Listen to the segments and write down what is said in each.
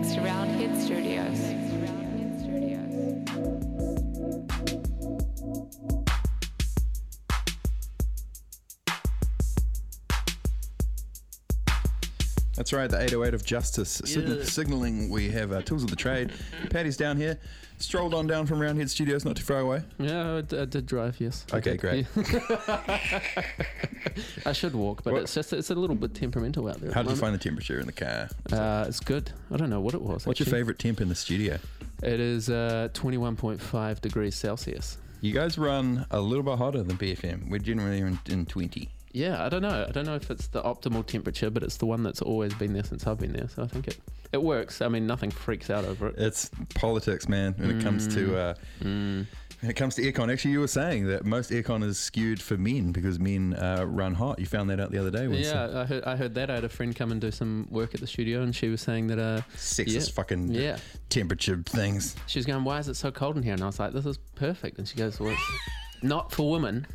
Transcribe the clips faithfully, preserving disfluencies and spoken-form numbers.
thanks to Roundhead Studios. That's right, the eight oh eight of Justice. Sign- Yeah. Signalling we have uh, Tools of the Trade. Paddy's down here. Strolled on down from Roundhead Studios, not too far away. Yeah, I, d- I did drive, yes. I Okay, did. great. Yeah. I should walk, but What- it's just it's a little bit temperamental out there. at How the did you moment. find the temperature in the car? Uh, it's good. I don't know what it was. What's your actually. favourite temp in the studio? It is uh, twenty-one point five degrees Celsius. You guys run a little bit hotter than B F M. We're generally in, in twenty. Yeah, I don't know. I don't know if it's the optimal temperature, but it's the one that's always been there since I've been there. So I think it, it works. I mean, nothing freaks out over it. It's politics, man, when it comes to uh, Mm. when it comes to aircon. Actually, you were saying that most aircon is skewed for men because men uh, run hot. You found that out the other day. wasn't it? Yeah, I heard, I heard that. I had a friend come and do some work at the studio, and she was saying that... Uh, Sexist yeah, fucking yeah. temperature things. She was going, why is it so cold in here? And I was like, this is perfect. And she goes, well, it's not for women.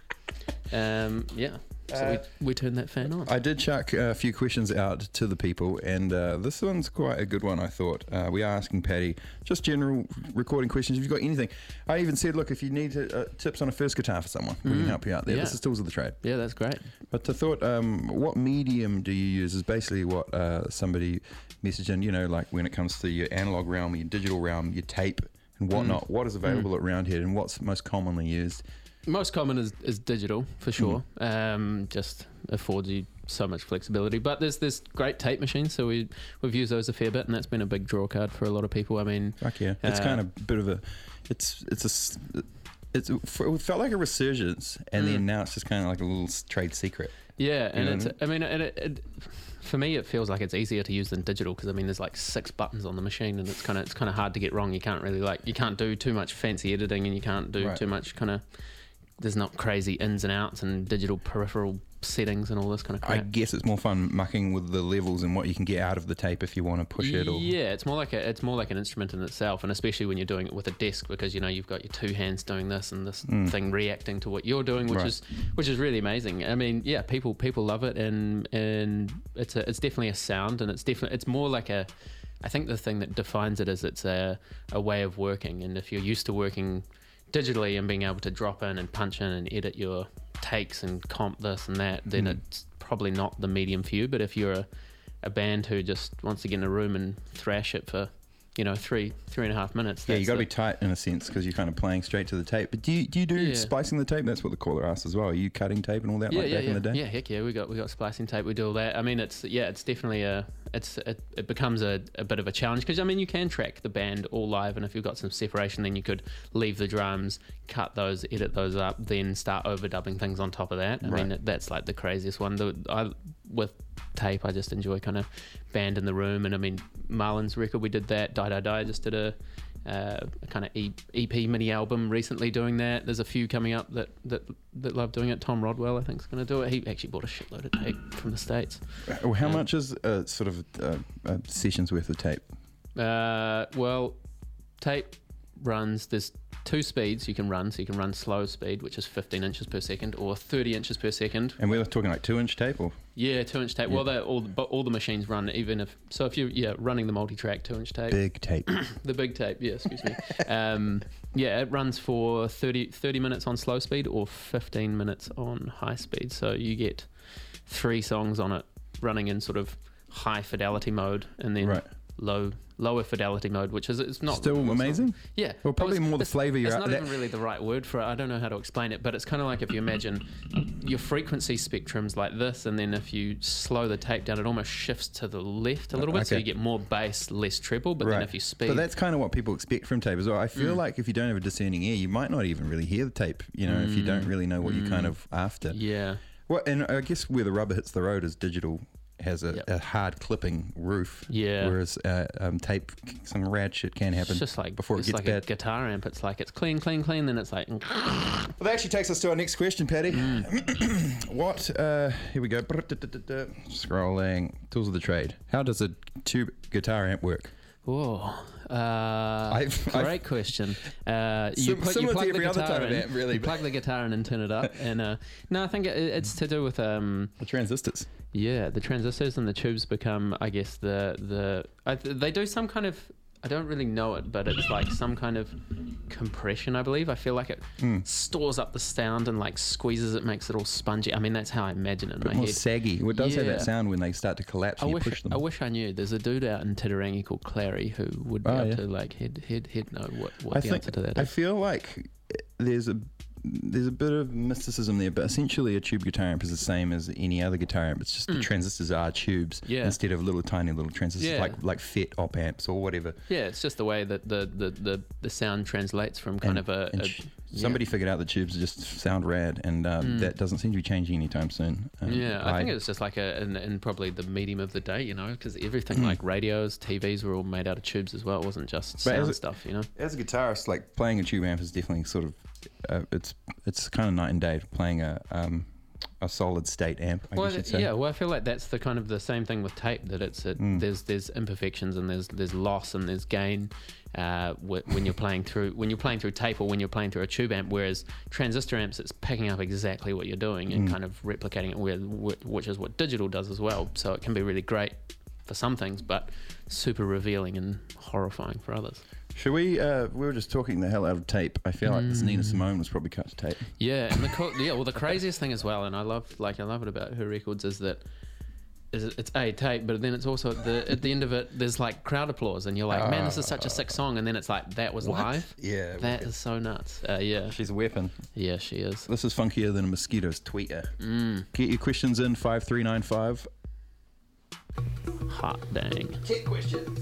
Um, yeah. So Uh, we, we turned that fan on. I did chuck a few questions out to the people, and uh, this one's quite a good one, I thought. Uh, we are asking Paddy just general recording questions. If you've got anything, I even said, look, if you need uh, tips on a first guitar for someone, we can help you out there. Yeah. This is Tools of the Trade. Yeah, that's great. But I thought, um, what medium do you use is basically what uh, somebody messaged in, you know, like when it comes to your analog realm, your digital realm, your tape and whatnot, what is available at Roundhead and what's most commonly used? Most common is, is digital, for sure. Um, just affords you so much flexibility. But there's there's great tape machines, so we, we've used those a fair bit, and that's been a big draw card for a lot of people. I mean... Fuck yeah. It's uh, kind of a bit of a, it's, it's a, s- it's, it felt like a resurgence, and then now it's just kind of like a little s- trade secret. Yeah, and know it's, what I mean, and it, it, for me, it feels like it's easier to use than digital because I mean, there's like six buttons on the machine, and it's kind of it's kind of hard to get wrong. You can't really like you can't do too much fancy editing, and you can't do Right. too much kind of. There's not crazy ins and outs and digital peripheral settings and all this kind of I crap. guess it's more fun mucking with the levels and what you can get out of the tape if you want to push it. Or Yeah, it's more like a it's more like an instrument in itself, and especially when you're doing it with a desk because you know you've got your two hands doing this and this thing reacting to what you're doing, which Right. is which is really amazing. I mean, yeah, people people love it, and and it's a, it's definitely a sound, and it's definitely it's more like a. I think the thing that defines it is it's a a way of working, and if you're used to working digitally and being able to drop in and punch in and edit your takes and comp this and that, then it's probably not the medium for you. But if you're a, a band who just wants to get in a room and thrash it for, you know, three three and a half minutes, yeah, you that's got to the- be tight in a sense because you're kind of playing straight to the tape. But do you, do you do Yeah. splicing the tape? That's what the caller asked as well. Are you cutting tape and all that yeah, like yeah, back yeah. in the day? Yeah, heck yeah, we got we got splicing tape. We do all that. I mean, it's yeah, it's definitely a it's it, it becomes a, a bit of a challenge because I mean you can track the band all live, and if you've got some separation, then you could leave the drums, cut those, edit those up, then start overdubbing things on top of that. I Right. mean that's like the craziest one. The, I with tape, I just enjoy kind of band in the room, and I mean Marlon's record, we did that. Die Die Die just did a. Uh, a kind of E P mini album recently doing that. There's a few coming up that that, that love doing it. Tom Rodwell, I think, is going to do it. He actually bought a shitload of tape from the States. Well, how Um, much is uh, sort of uh, a session's worth of tape? Uh, well, tape runs, there's two speeds you can run. So you can run slow speed, which is fifteen inches per second, or thirty inches per second. And we're talking like two inch tape or? Yeah, two inch tape. Well, they all the, but all the machines run even if, so if you're yeah, running the multi-track two inch tape. Big tape. The big tape, yeah, excuse me. um, yeah, it runs for thirty, thirty minutes on slow speed or fifteen minutes on high speed. So you get three songs on it running in sort of high fidelity mode and then Right. low lower fidelity mode, which is it's not Still it's not- amazing? yeah. Well, probably it's- more the it's- flavour you're It's out- not that- even really the right word for it. I don't know how to explain it, but it's kind of like if you imagine your frequency spectrum's like this, and then if you slow the tape down, it almost shifts to the left a little bit, so Okay. you get more bass, less treble. But then if you speed, But that's kind of what people expect from tape as well. I feel Mm. like if you don't have a discerning ear, you might not even really hear the tape, you know, if you don't really know what you're kind of after. Mm. yeah. Well, and I guess where the rubber hits the road is digital has a, Yep. a hard clipping roof. Yeah. Whereas uh, um, tape, some rad shit can happen It's just like before it it's gets like bad. a guitar amp. It's like it's clean, clean, clean. Then it's like Well, that actually takes us to our next question, Paddy. Mm. what, uh, here we go. Scrolling. Tools of the trade. How does a tube guitar amp work? Whoa. Uh, I've- great I've- question. Uh, you Sim- put, you similar to plug the every other guitar type of in, amp, really, you but- plug the guitar in and turn it up. And uh, no, I think it, it's to do with um, The transistors. yeah, the transistors and the tubes become, I guess, the the I, they do some kind of. I don't really know it, but it's like some kind of compression, I believe. I feel like it Hmm. stores up the sound and like squeezes it, makes it all spongy. I mean, that's how I imagine it in Bit my more head. saggy. Well, it does have Yeah. that sound when they start to collapse I and you wish, push them. I wish I knew. There's a dude out in Titirangi called Clary who would be Oh, able yeah. to like he'd he'd, he'd know what, what I the think answer to that I is. feel like there's a there's a bit of mysticism there, but essentially a tube guitar amp is the same as any other guitar amp. It's just the transistors are tubes Mm. Yeah. instead of little tiny little transistors Yeah. like like FET op amps or whatever. Yeah, it's just the way that the, the, the, the sound translates from kind And- of a, and a sh- yeah. somebody figured out that tubes just sound rad, and um, that doesn't seem to be changing anytime soon. Um, Yeah, I, think it's just like a in, in probably the medium of the day, you know, because everything like radios, T Vs were all made out of tubes as well. It wasn't just But as sound it- stuff, you know. as a guitarist, like playing a tube amp is definitely sort of uh, it's it's kind of night and day. Playing a um, a solid state amp, I Well, guess you'd say. yeah, well, I feel like that's the kind of the same thing with tape. That it's a, Mm. there's there's imperfections and there's there's loss and there's gain uh, wh- when you're playing through when you're playing through tape or when you're playing through a tube amp. Whereas transistor amps, it's picking up exactly what you're doing and Mm. kind of replicating it, with, wh- which is what digital does as well. So it can be really great for some things, but super revealing and horrifying for others. Should we? Uh, we were just talking the hell out of tape. I feel like this Mm. Nina Simone was probably cut to tape. Yeah, and the co- yeah, well, the craziest thing as well, and I love like I love it about her records is that is it, it's a tape, but then it's also at the at the end of it, there's like crowd applause, and you're like, man, this is such a sick song, and then it's like that was live. Yeah, That is so nuts. Uh, yeah, she's a weapon. yeah, she is. This is funkier than a mosquito's tweeter. Mm, Get your questions in five three nine five. hot dang. Tech questions.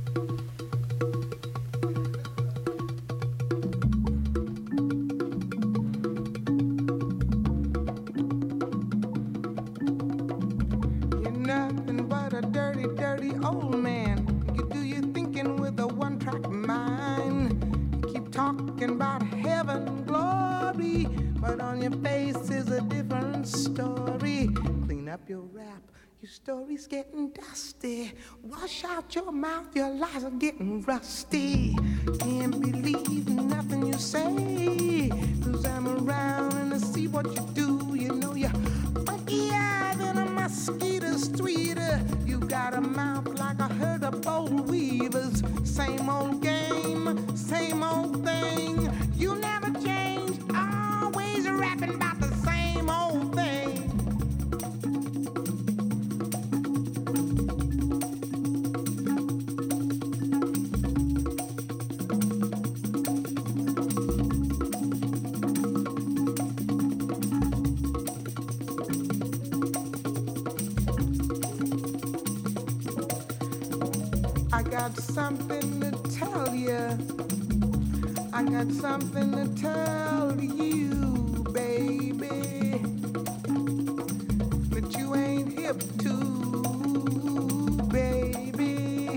You're nothing but a dirty, dirty old man. You do your thinking with a one-track mind. You keep talking about heaven and glory, but on your face is a different story. Clean up your rap, your story's getting dusty. Wash out your mouth, your lies are getting rusty. Can't believe nothing you say, 'cause I'm around and I see what you do. You know you're funkier than a mosquito's tweeter. You got a mouth like a herd of bold weavers. Same old game, same old thing. You never change, always rapping about the same old thing. I got something to tell you. I got something to tell you, baby, that you ain't hip to, baby.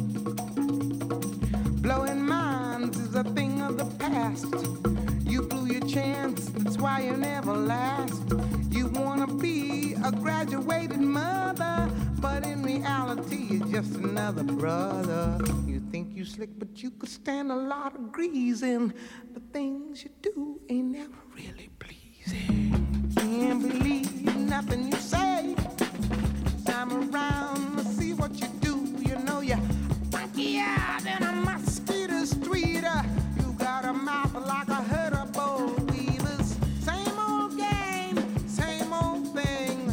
Blowing minds is a thing of the past. You blew your chance, that's why you never last. You wanna be a graduated mother, but in reality you're just another brother. You think you slick, but you could stand a lot of greasing. The things you do ain't never really pleasing. Can't believe nothing you say. I'm around to see what you do. You know you're funkier than a mosquito's tweeter. You got a mouth like a herd of bold weavers. Same old game, same old thing.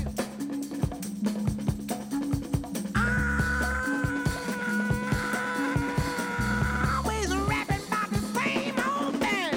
Always rapping about the same old thing.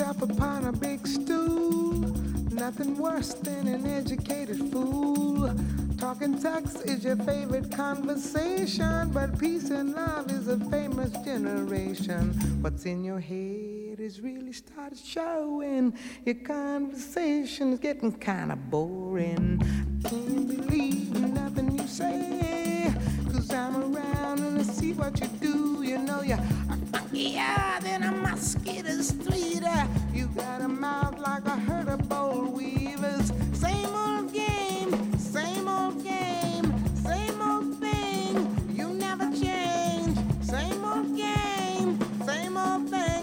up upon a big stool. Nothing worse than an educated fool. Talking sex is your favorite conversation, but peace and love is a famous generation. What's in your head is really started showing. Your conversation's getting kinda boring. I can't believe nothing you say, 'cause I'm around and I see what you do. You know you're funkier than a mosquito's tweeter. You got a mouth like a herd of boll weavers. Same old game, same old game, same old thing. You never change. Same old game, same old thing.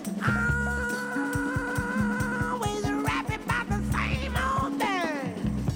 Always rapping about the same old thing.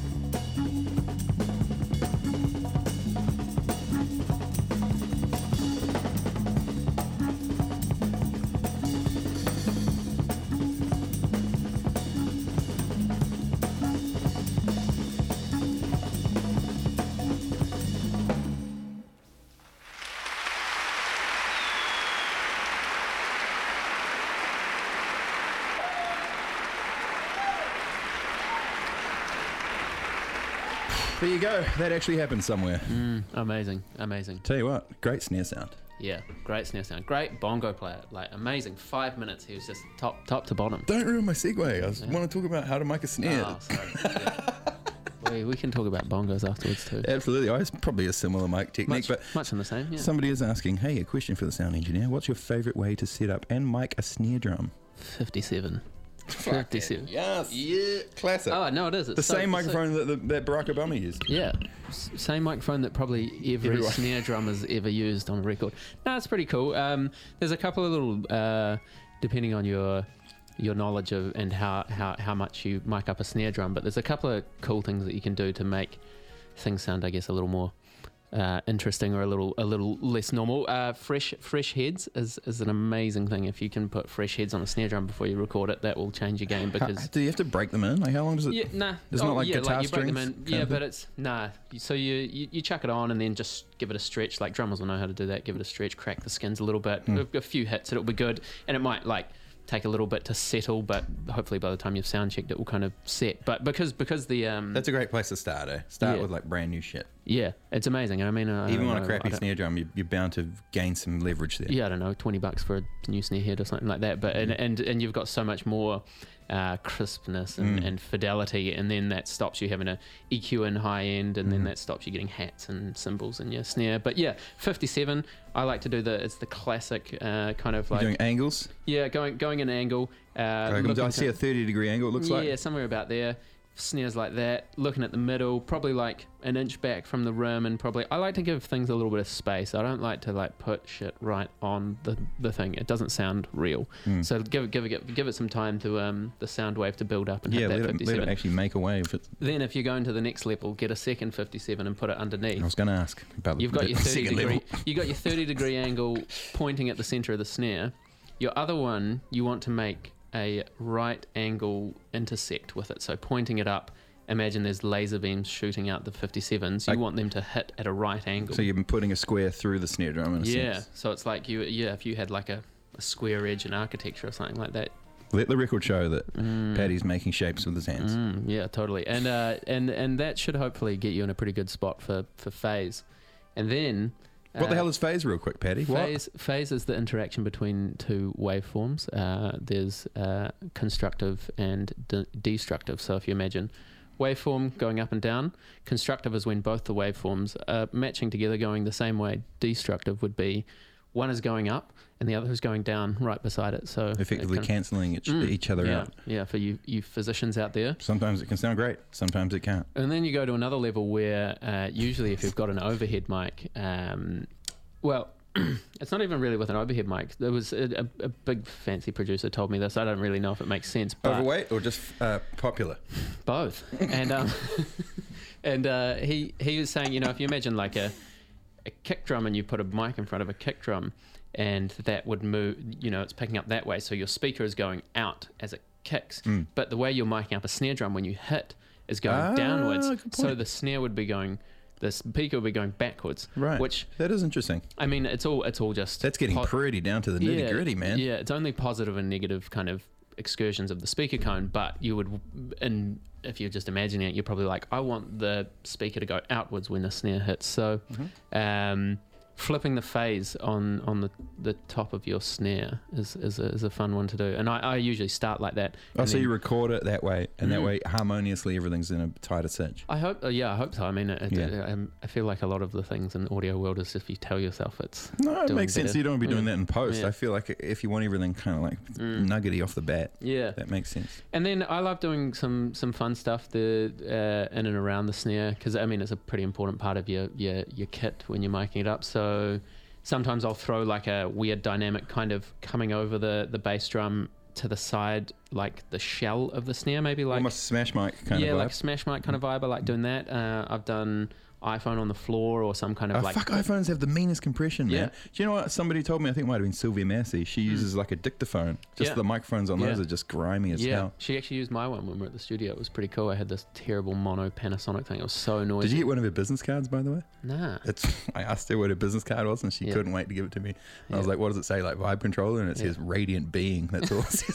There you go. That actually happened somewhere. Mm, amazing, amazing. Tell you what, great snare sound. Yeah, great snare sound. Great bongo player. Like, amazing. Five minutes, he was just top top to bottom. Don't ruin my segue. I was, Yeah. want to talk about how to make a snare. Oh, sorry. Yeah. we, we can talk about bongos afterwards too. Absolutely. It's probably a similar mic technique, Much, but much in the same, yeah. somebody is asking, hey, a question for the sound engineer. What's your favourite way to set up and mic a snare drum? fifty-seven. fifty-seven. Yes. Yeah. Classic. Oh, no, it is. It's the so- same so- microphone that, that, that Barack Obama used. Yeah, S- same microphone that probably every Everyone. snare drummer's ever used on a record. No, it's pretty cool. Um, there's a couple of little, uh, depending on your your knowledge of and how, how, how much you mic up a snare drum, but there's a couple of cool things that you can do to make things sound, I guess, a little more uh, interesting or a little a little less normal. Uh, fresh fresh heads is, is an amazing thing. If you can put fresh heads on a snare drum before you record it, that will change your game because. How, do you have to break them in? Like, how long does it? Yeah, nah. It's oh, not like yeah, guitar like you break them strings in. kind Yeah, of but thing? it's nah. So you, you you chuck it on and then just give it a stretch. Like drummers will know how to do that. Give it a stretch, crack the skins a little bit. Hmm. A, a few hits, it'll be good, and it might like take a little bit to settle, but hopefully by the time you've sound checked, it will kind of set. But because because the um That's a great place to start, eh? Start Yeah. with like brand new shit. yeah, it's amazing. I mean, I Even don't on a know, crappy I don't- snare drum, you, you're bound to gain some leverage there. Yeah, I don't know, twenty bucks for a new snare head or something like that. But and and, and you've got so much more uh, crispness and, Mm. and fidelity, and then that stops you having a E Q in high end, and then Mm. that stops you getting hats and cymbals in your snare. But yeah, fifty-seven. I like to do the it's the classic uh, kind of You're like doing angles. yeah, going going an angle. Uh, Like, looking I see to- a thirty degree angle, it looks yeah, like. somewhere about there. Snares like that, looking at the middle, probably like an inch back from the rim, and probably I like to give things a little bit of space. I don't like to like put shit right on the, the thing. It doesn't sound real. Mm. So give it give it give it some time to um the sound wave to build up and Yeah, hit that let it, let fifty-seven. it actually make a wave. It, Then if you go into the next level, get a second fifty-seven and put it I underneath. was going to ask about the You've got the your thirty second degree level. you got your thirty degree angle pointing at the center of the snare. Your other one, you want to make a right angle intersect with it. So pointing it up, imagine there's laser beams shooting out the fifty-sevens. You Like- want them to hit at a right angle. So you've been putting a square through the snare drum in a yeah. sense. So it's like you yeah, if you had like a, a square edge in architecture or something like that. Let the record show that Mm. Paddy's making shapes with his hands. Mm, yeah, totally. And uh, and and that should hopefully get you in a pretty good spot for, for phase. And then What the uh, hell is phase, real quick, Paddy? What? Phase, phase is the interaction between two waveforms. Uh, there's uh, constructive and de- destructive. So if you imagine waveform going up and down, constructive is when both the waveforms are matching together, going the same way. Destructive would be one is going up and the other is going down right beside it. So it Effectively can- cancelling each, Mm, each other yeah, out. Yeah, for you, you physicians out there. Sometimes it can sound great. Sometimes it can't. And then you go to another level where uh, usually if you've got an overhead mic, um, well, it's not even really with an overhead mic. There was a, a, a big fancy producer told me this. I don't really know if it makes sense, but Overweight or just uh, popular? both. And um, and uh, he he was saying, you know, if you imagine like a a kick drum and you put a mic in front of a kick drum, and that would move, you know, it's picking up that way, so your speaker is going out as it kicks. Mm. But the way you're miking up a snare drum when you hit is going Ah, downwards, good so point. the snare would be going. The speaker would be going backwards, Right. which That is interesting. I mean, it's all it's all just That's getting po- pretty down to the nitty yeah, gritty, man. Yeah, it's only positive and negative kind of excursions of the speaker cone, but you would, and if you're just imagining it, you're probably like, I want the speaker to go outwards when the snare hits. So mm-hmm. um, flipping the phase on, on the, the top of your snare is is a, is a fun one to do. And I, I usually start like that. Oh, so then, you record it that way, and mm, that way harmoniously everything's in a tighter cinch. I hope, uh, yeah, I hope so. I mean, it, Yeah. it, um, I feel like a lot of the things in the audio world is if you tell yourself it's No, it doing makes sense. better. You don't want to be doing Mm. that in post. Yeah. I feel like if you want everything kind of like Mm. nuggety off the bat, Yeah. that makes sense. And then I love doing some some fun stuff the uh, in and around the snare, because I mean it's a pretty important part of your, your your kit when you're miking it up. So sometimes I'll throw like a weird dynamic kind of coming over the the bass drum to the side, like the shell of the snare, maybe like Almost smash mic kind yeah, of vibe. like smash mic kind of vibe. I like doing that. Uh, I've done iPhone on the floor or some kind of Oh, like fuck, iPhones have the meanest compression, man. Yeah. Do you know what? Somebody told me, I think it might have been Sylvia Massey, she uses like a dictaphone. Just Yeah. the microphones on those Yeah. are just grimy as yeah. hell. She actually used my one when we were at the studio. It was pretty cool. I had this terrible mono Panasonic thing. It was so noisy. Did you get one of her business cards, by the way? Nah. It's. I asked her what her business card was, and she Yeah. couldn't wait to give it to me. And I was Yeah. like, "What does it say? Like vibe controller?" And it Yeah. says "Radiant Being." That's all it says.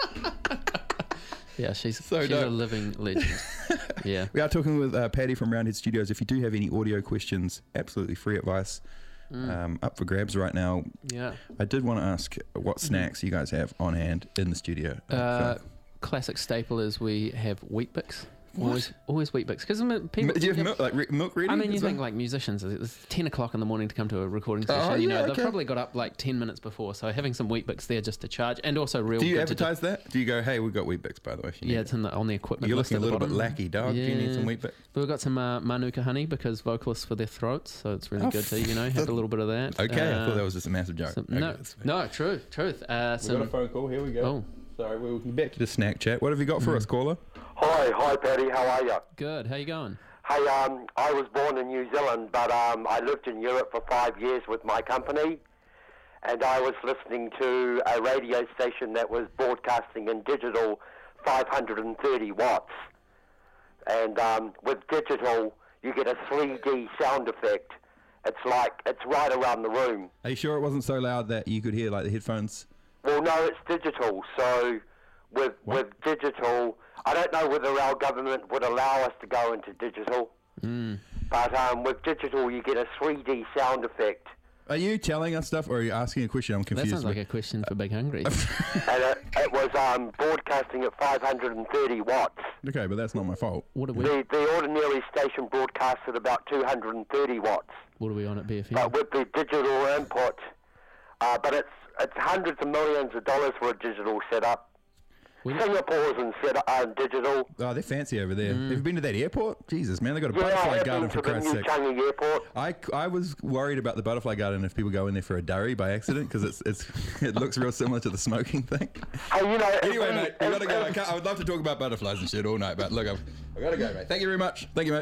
Yeah, she's So she's a dope. living legend. Yeah. We are talking with uh, Paddy from Roundhead Studios. If you do have any audio questions, absolutely free advice Mm. um, up for grabs right now. Yeah. I did want to ask what snacks you guys have on hand in the studio. Uh, classic staple is we have Weet-Bix. Always, always Weet-Bix. Because people. do you have milk, like re- milk ready? I mean, you as think well? like musicians, it's ten o'clock in the morning to come to a recording session. Oh, you know, yeah, they've okay. probably got up like ten minutes before. So having some Weet-Bix there just to charge, and also real Do you good to advertise that? Do you go, "Hey, we've got Weet-Bix, by the way"? If you yeah, need it's it." in the, on the equipment You're list looking a at the little bit bottom. lackey, dog. Do you need some Yeah. Weet-Bix? But we've got some uh, Manuka honey because vocalists for their throats, so it's really Oh, good to, you know, have a little bit of that. Okay, I Uh, thought that was just a massive joke. some- Okay, no, that's fair. no, truth, truth. Uh, We got a some, phone call. Here we go. oh, Sorry, we'll be back to the snack chat. What have you got for Mm. us, caller? Hi, hi, Paddy. How are you? good. How you going? Hey, um, I was born in New Zealand, but um, I lived in Europe for five years with my company, and I was listening to a radio station that was broadcasting in digital five hundred thirty watts. And um, with digital, you get a three D sound effect. It's like, it's right around the room. Are you sure it wasn't so loud that you could hear like the headphones? Well, no, it's digital. So with What? with digital, I don't know whether our government would allow us to go into digital, Mm. but um, with digital you get a three D sound effect, Are you telling us stuff or are you asking a question? I'm That confused. sounds like a question for Big Hungry. and it, it was um, broadcasting at five hundred thirty watts. Okay, but that's not my fault. What are we? The the ordinary station broadcasts at about two hundred thirty watts, What are we on at B F M? but with the digital input, uh, but it's it's hundreds of millions of dollars for a digital setup. We don't- Singapore's in set uh, digital. Oh, they're fancy over there. Have you been to that airport? Jesus, man, they got a Yeah, I butterfly have garden been for to the Christ's New sake. Changi Airport. I, I was worried about the butterfly garden if people go in there for a durry by accident because it's it's it looks real similar to the smoking thing. Hey, you know. Anyway, if we- mate, we gotta if- go. I, if- can't, I would love to talk about butterflies and shit all night, but look, I've, I gotta go, mate. Thank you very much. Thank you, mate.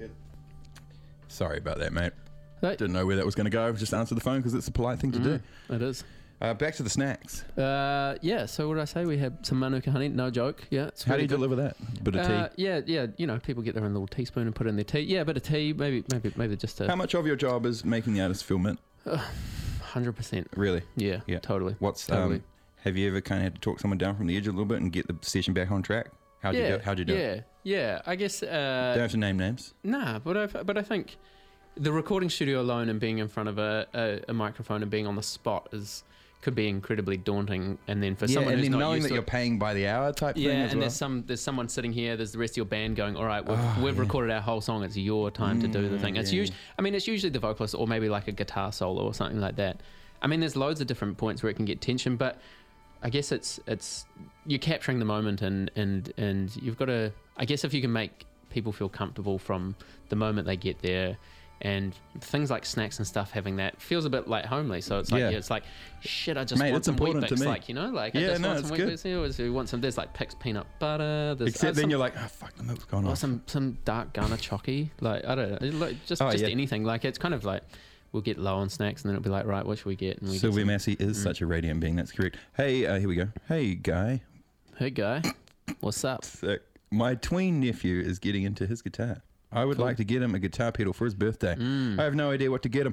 Sorry about that, mate. Hey, Didn't know where that was going to go. Just answer the phone because it's a polite thing to do. it is. Uh, back to the snacks. Uh, yeah. So what did I say? We had some Manuka honey. No joke. Yeah. It's How do really you good. deliver that? Bit of Uh, tea. yeah, yeah. You know, people get their own little teaspoon and put it in their tea. Yeah, a bit of tea. Maybe, maybe, maybe just How a much of your job is making the artist feel mint? hundred percent. Really? Yeah, Yeah. totally. What's Totally. um? Have you ever kind of had to talk someone down from the edge a little bit and get the session back on track? How'd yeah, you do? How'd you do? yeah, it? yeah. I guess. Don't Uh, have to name names. nah, but I, but I think the recording studio alone and being in front of a, a, a microphone and being on the spot is could be incredibly daunting. And then for Yeah, someone and who's then not knowing used that to you're it, paying by the hour type yeah, thing and as well. there's some there's someone sitting here. There's the rest of your band going. All right, we've, Oh, we've yeah. recorded our whole song. It's your time to do the Mm, thing. It's yeah. usually, I mean, it's usually the vocalist or maybe like a guitar solo or something like that. I mean, there's loads of different points where it can get tension, but I guess it's it's you're capturing the moment and and and you've got to. I guess if you can make people feel comfortable from the moment they get there. And things like snacks and stuff, having that feels a bit like homely. So it's like, Yeah. yeah, it's like, shit, I just Mate, want it's some important to Weet-Bix, me. like, you know, like I Yeah, just no, want it's some good. Weet-Bix. You always you want some. There's like Pix peanut butter. There's Except uh, then some, you're like, oh fuck, the milk's gone or off. some some dark Ghana chocky. Like I don't know, It- like, just Oh, just yeah. anything. Like it's kind of like we'll get low on snacks and then it'll be like, right, what should we get? And we Sylvia get Massey is Mm. such a radiant being. That's correct. Hey, uh, here we go. Hey, guy. some, hey guy, what's up? Sick. My tween nephew is getting into his guitar. I would Cool. like to get him a guitar pedal for his birthday. Mm. I have no idea what to get him.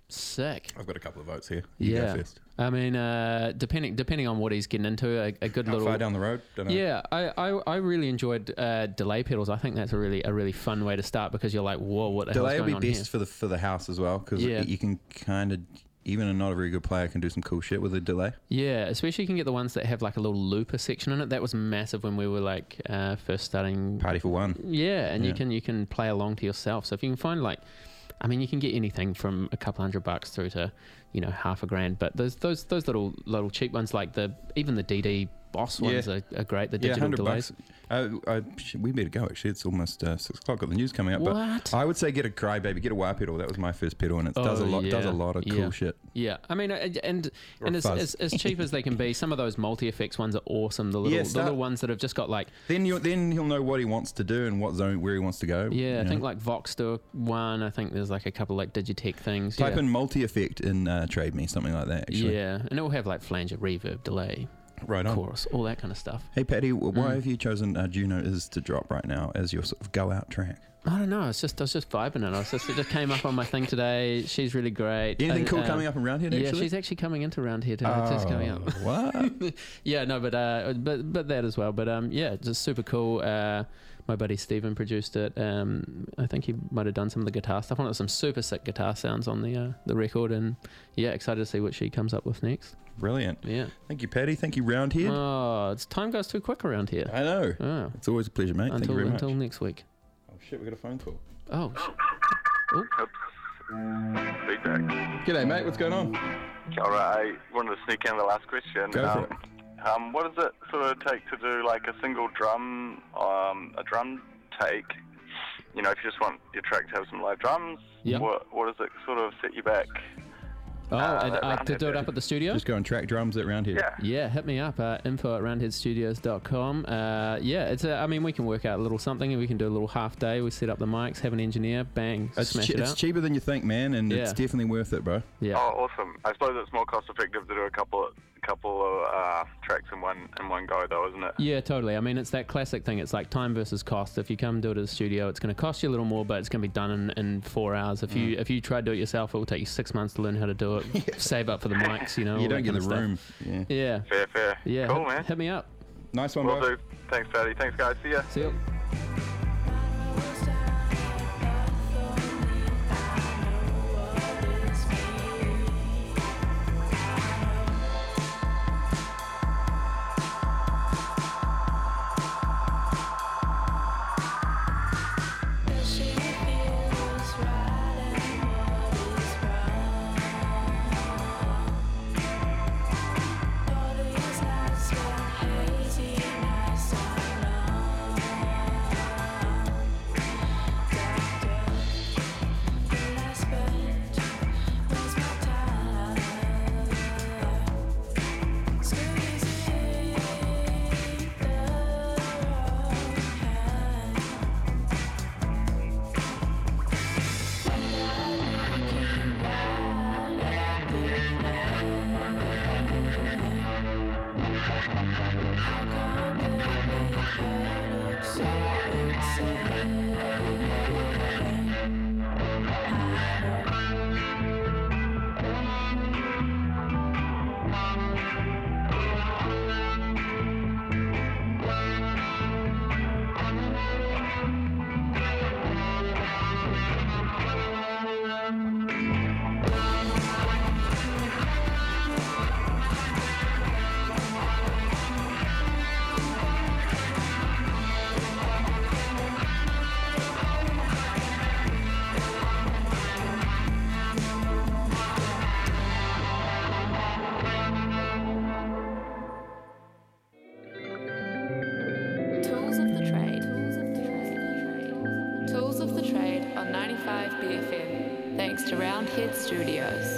Sick. I've got a couple of votes here. You Yeah. go first. I mean, uh, depending depending on what he's getting into, a, a good How little. far down the road? Don't know. Yeah, I, I, I really enjoyed uh, delay pedals. I think that's a really a really fun way to start because you're like, whoa, what the hell's Delay going will be on best here? for the for the house as well because Yeah. you can kind of, even a not a very good player can do some cool shit with a delay. Yeah, especially you can get the ones that have like a little looper section in it. That was massive when we were like uh, first starting. Party for one. Yeah, and you Yeah. can you can play along to yourself. So if you can find like, I mean, you can get anything from a couple hundred bucks through to, you know, half a grand. But those those those little little cheap ones like the even the D D Boss ones Yeah. are, are great. The Yeah, digital hundred delays. bucks. Uh, I, we better go. Actually, it's almost uh, six o'clock. Got the news coming up. What? But I would say get a Crybaby, get a wah pedal. That was my first pedal, and it does a Oh, lot. Does a yeah. lot of cool Yeah. shit. Yeah, I mean, uh, and Or and as, fuzz. as, as cheap as they can be, some of those multi effects ones are awesome. The little Yeah, the start- little ones that have just got like Then you then he'll know what he wants to do and what zone where he wants to go. yeah, you I know. think like Voxter one. I think there's like a couple like Digitech things. Type yeah. in multi effect in uh, Trade Me, something like that. Actually, Yeah, and it will have like flanger, reverb, delay, right on. chorus, all that kind of stuff. Hey Patty, w- why Mm. have you chosen uh, Juno Is to Drop right now as your sort of go out track? I don't know. It's just I was just vibing it. I was just it just came up on my thing today. She's really great. Anything Uh, cool uh, coming up around here? Yeah, Actually? she's actually coming into around here today. Oh, Just coming up. what? Yeah, no, but uh, but but that as well. But um, yeah, just super cool. Uh, my buddy Steven produced it. Um, I think he might have done some of the guitar stuff on it. Some super sick guitar sounds on the uh, the record, and yeah, excited to see what she comes up with next. Brilliant. Yeah. Thank you, Patty. Thank you, Roundhead. Oh, it's time goes too quick around here. I know. Oh, It's always a pleasure, mate. Thank you until very much. until next week. Oh shit, we got a phone call. Oh, sh- Feedback. G'day, mate. What's going on? All right, I wanted to sneak in the last question. Go for um, um, what does it sort of take to do like a single drum, um, a drum take? You know, if you just want your track to have some live drums, Yep. what what does it sort of set you back? oh, Uh, and, that uh, to Roundhead do it bit. up at the studio. Just go and track drums at Roundhead. Yeah. Yeah, hit me up. Uh, info at roundhead studios dot com. Uh, yeah, it's. A, I mean, we can work out a little something, and we can do a little half day. We set up the mics, have an engineer, bang, It's, smash che- it it's out. cheaper than you think, man, and it's Yeah. definitely worth it, bro. Yeah, Oh, awesome! I suppose it's more cost effective to do a couple of couple of uh, tracks in one in one go, though, isn't it? yeah, totally. I mean, it's that classic thing. It's like time versus cost. If you come do it at the studio, it's going to cost you a little more, but it's going to be done in, in four hours. If you if you try to do it yourself, it will take you six months to learn how to do it. Save up for the mics, you know. You all don't that get kind the of room. stuff. Yeah. Yeah, Fair, fair. yeah. Cool, hit, man. hit me up. Nice one, Will bro. do. Thanks, Patty. Thanks, guys. See ya. See you. Tools of the Trade. Tools of the Trade on ninety-five B F M. Thanks to Roundhead Studios.